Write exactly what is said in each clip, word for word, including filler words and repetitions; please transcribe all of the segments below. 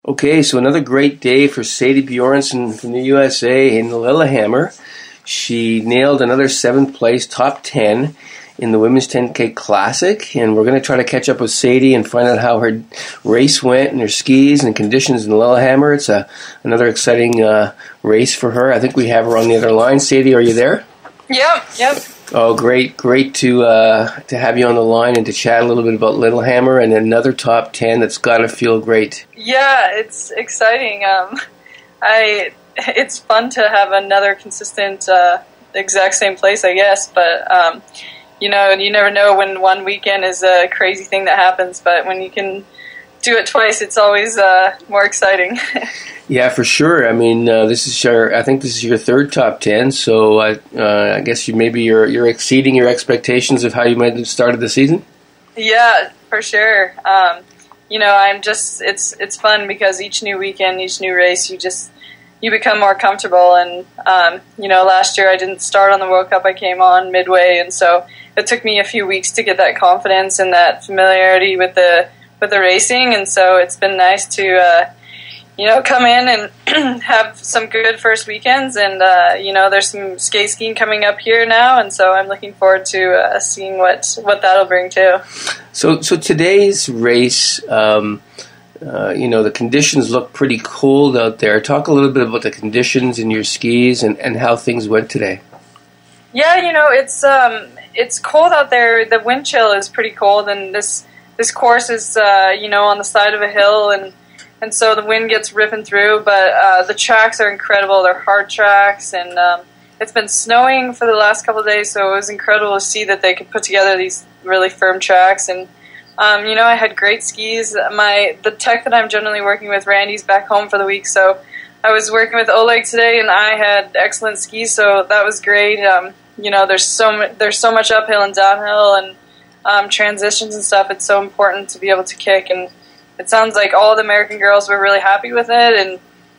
Okay, so another great day for Sadie Bjornsson from the U S A in Lillehammer. She nailed another seventh place, top ten in the Women's ten K Classic, and we're going to try to catch up with Sadie and find out how her race went and her skis and conditions in Lillehammer. It's a, another exciting uh, race for her. I think we have her on the other line. Sadie, are you there? Yep, yep. Oh, great, great to uh, to have you on the line and to chat a little bit about Lillehammer and another top ten. That's got to feel great. Yeah, it's exciting. Um, I it's fun to have another consistent, uh, exact same place, I guess. But um, you know, you never know when one weekend is a crazy thing that happens. But when you can do it twice, it's always uh, more exciting. Yeah, for sure. I mean, uh, this is your. I think this is your third top ten. So uh, uh, I guess you maybe you're you're exceeding your expectations of how you might have started the season. Yeah, for sure. Um, you know, I'm just it's it's fun because each new weekend, each new race, you just you become more comfortable. And um, you know, last year I didn't start on the World Cup; I came on midway, and so it took me a few weeks to get that confidence and that familiarity with the with the racing. And so it's been nice to. Uh, You know, come in and have some good first weekends, and uh, you know, there's some skate skiing coming up here now, and so I'm looking forward to uh, seeing what, what that'll bring too. So, so today's race, um, uh, you know, the conditions look pretty cold out there. Talk a little bit about the conditions in your skis and, and how things went today. Yeah, you know, it's um, it's cold out there. The wind chill is pretty cold, and this this course is uh, you know, on the side of a hill, and And so the wind gets ripping through, but uh, the tracks are incredible. They're hard tracks, and um, it's been snowing for the last couple of days, so it was incredible to see that they could put together these really firm tracks. And um, you know, I had great skis. My the tech that I'm generally working with, Randy's back home for the week, so I was working with Oleg today, and I had excellent skis, so that was great. Um, you know, there's so mu- there's so much uphill and downhill, and um, transitions and stuff. It's so important to be able to kick, and it sounds like all the American girls were really happy with it, and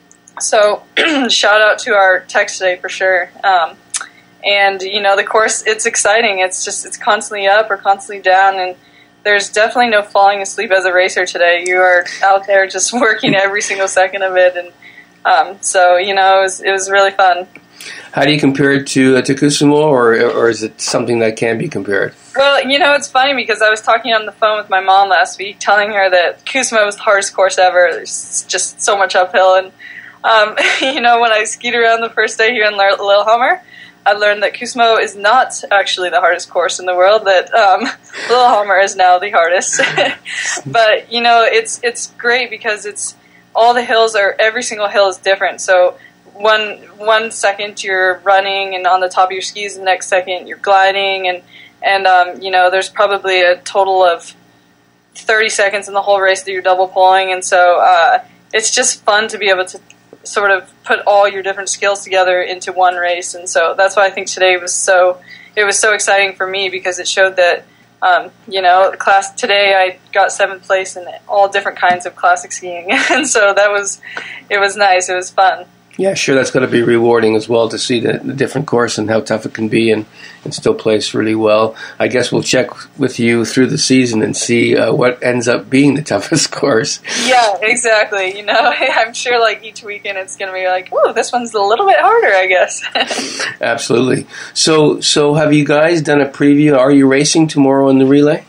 so shout out to our techs today for sure. Um, and you know, the course, it's exciting. It's just it's constantly up or constantly down, and there's definitely no falling asleep as a racer today. You are out there just working every single second of it, and um, so you know, it was it was really fun. How do you compare it to uh, to Kuusamo, or or is it something that can be compared? Well, you know, it's funny because I was talking on the phone with my mom last week, telling her that Kuusamo was the hardest course ever. There's just so much uphill, and um, you know, when I skied around the first day here in Lillehammer, I learned that Kuusamo is not actually the hardest course in the world. That um, Lillehammer is now the hardest. But you know, it's it's great because it's all the hills are every single hill is different. So. One one second you're running and on the top of your skis, the next second you're gliding, and and um, you know, there's probably a total of thirty seconds in the whole race that you're double pulling, and so uh, it's just fun to be able to sort of put all your different skills together into one race, and so that's why I think today was so it was so exciting for me because it showed that um, you know, class today I got seventh place in all different kinds of classic skiing, and so that was it was nice, it was fun. Yeah, sure, that's got to be rewarding as well to see the, the different course and how tough it can be and, and still place really well. I guess we'll check with you through the season and see uh, what ends up being the toughest course. Yeah, exactly. You know, I'm sure like each weekend it's going to be like, ooh, this one's a little bit harder, I guess. Absolutely. So, so have you guys done a preview? Are you racing tomorrow in the relay?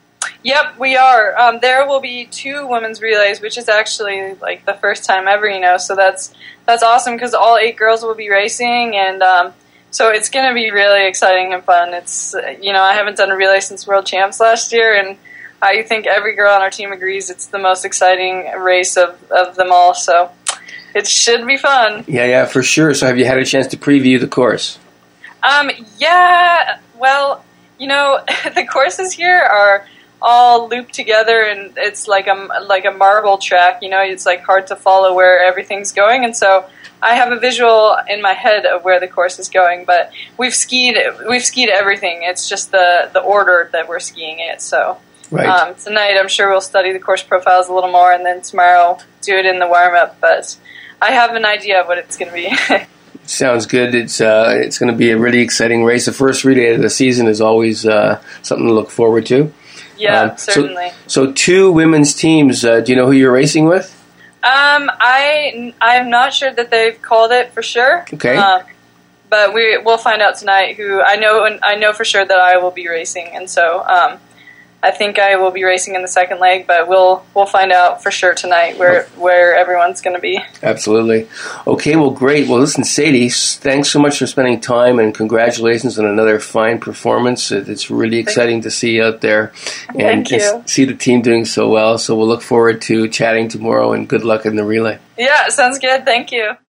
Yep, we are. Um, there will be two women's relays, which is actually like the first time ever, you know, so that's that's awesome because all eight girls will be racing, and um, so it's going to be really exciting and fun. It's, you know, I haven't done a relay since World Champs last year, and I think every girl on our team agrees it's the most exciting race of, of them all, so it should be fun. Yeah, yeah, for sure. So have you had a chance to preview the course? Um, yeah, well, you know, the courses here are all looped together, and it's like a like a marble track. You know, it's like hard to follow where everything's going, and so I have a visual in my head of where the course is going. But we've skied we've skied everything. It's just the the order that we're skiing it. So right. um, tonight, I'm sure we'll study the course profiles a little more, and then tomorrow do it in the warm up. But I have an idea of what it's going to be. Sounds good. It's uh, it's going to be a really exciting race. The first relay of the season is always uh, something to look forward to. Yeah, um, certainly. So, so two women's teams. Uh, do you know who you're racing with? Um, I I'm not sure that they've called it for sure. Okay. Um, but we we'll find out tonight. Who I know and I know for sure that I will be racing, and so um, I think I will be racing in the second leg. But we'll we'll find out for sure tonight where where everyone's going to be. Absolutely. Okay. Well, great. Well, listen, Sadie, thanks so much for spending time, and congratulations on another fine performance. It's really exciting to see you out there, and Thank you. see the team doing so well. So we'll look forward to chatting tomorrow, and good luck in the relay. Yeah, sounds good. Thank you.